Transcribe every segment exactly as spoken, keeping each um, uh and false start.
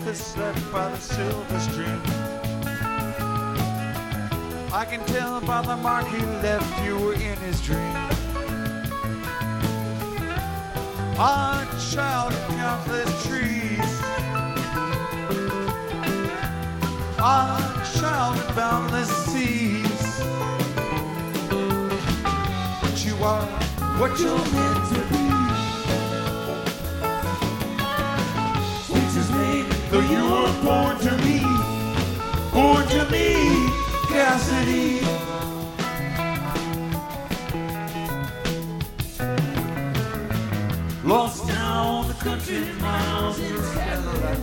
breakfast left by the silver stream. I can tell by the mark he left you were in his dream. On child of countless trees, on child of boundless seas. But you are what you're meant to be. Speeches made, though you were born to me, born to me, Cassidy. Lost now on the country miles in his Cadillac.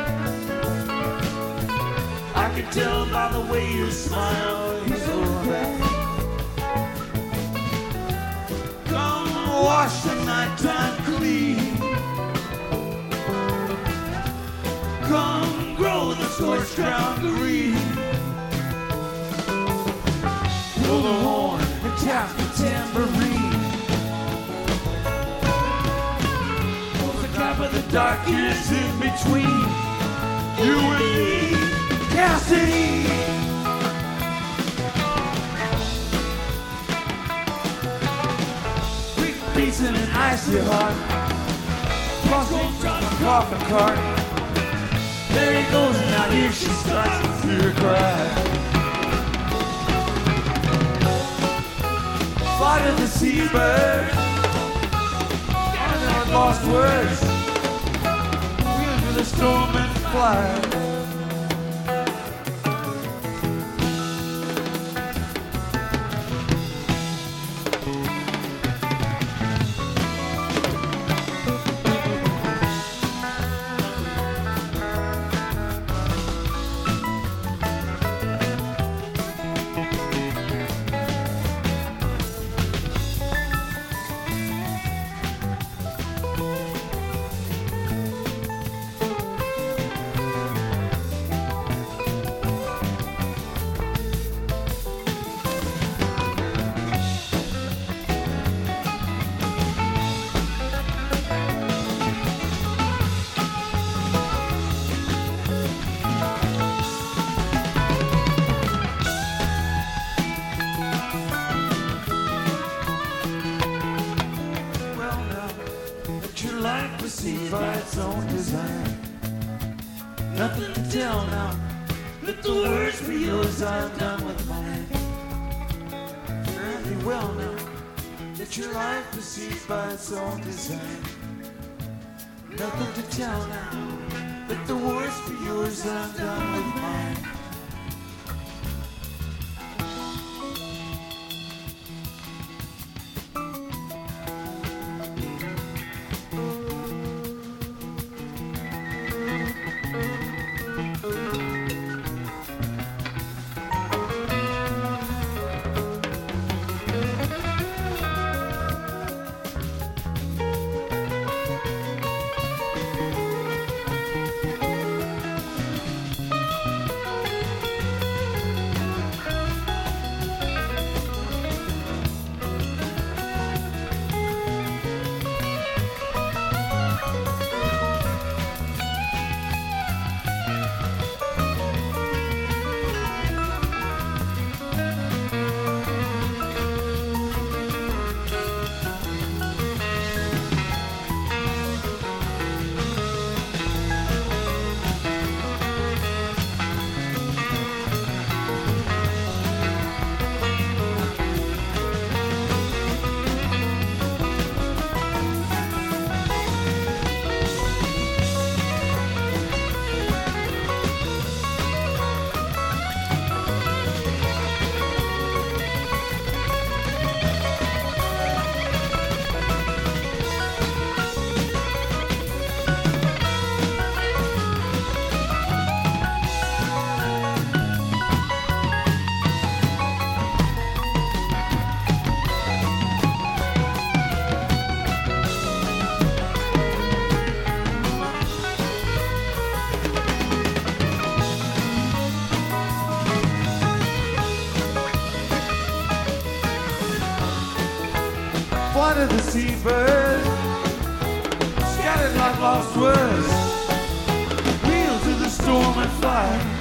I can tell by the way you smile, he's alright. Come wash the nighttime clean. Come grow the scorched ground green. Blow the horn and tap the tambourine. Of the darkness in between you and me, Cassidy. Quick beating an icy heart, crossing from a coffin cart. There he goes, and now here she starts to hear her cry. Flight of the seabird, and I lost words. The storm and fly. By its own design. Nothing to tell now. Let the words be yours, I'm done with mine. Fairly well now that your life proceeds by its own design. Nothing to tell now. Let the words be yours, I'm done with mine. Flight of the seabird, scattered like lost words. Wheels of the storm and fire.